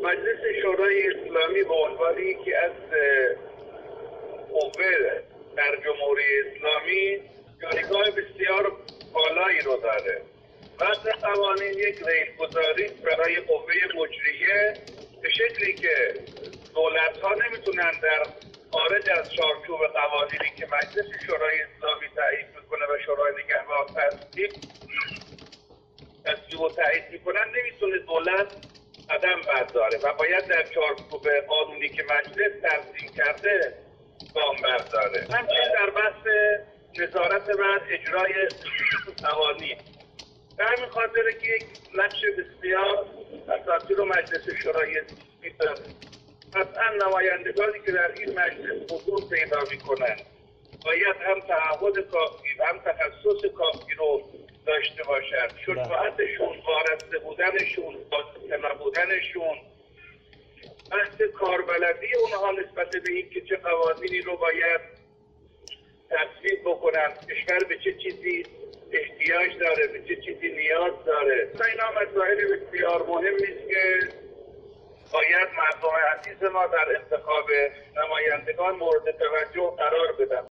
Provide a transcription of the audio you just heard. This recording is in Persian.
مجلس شورای اسلامی به عنوان یکی از قوه در جمهوری اسلامی جایگاه بسیار بالایی رو داره. وضع قوانین یک ریل‌گذاری برای قوه مجریه به شکلی که دولت‌ها نمیتونن در خارج از چارچوب قوانینی که مجلس شورای اسلامی تایید میکنه و شورای نگهبان تصویب و تایید میکنن، نمیتونه دولت قدم برداره و باید در چارچوب قانونی که مجلس ترسیم کرده گام برداره. همچنین در بحث نظارت بر اجرای قوانین، به همین خاطره که یک نقش بسیار اساسی رو مجلس شورای اسلامی داره. قطعا نمایندگانی که در این مجلس حضور پیدا میکنند باید هم تعهد کافی و هم تخصص کافی رو داشته باشند. شجاعتشون، وارسته بودنشون، بازنده نبودنشون، بحث کاربلدی اونها نسبت به این که چه قوانینی رو باید تصویب بکنن، کشور به چه چیزی احتیاج داره، به چه چیزی نیاز داره. اینا مسائل بسیار مهمی است که باید مردم عزیز ما در انتخاب نمایندگان مورد توجه قرار بدن.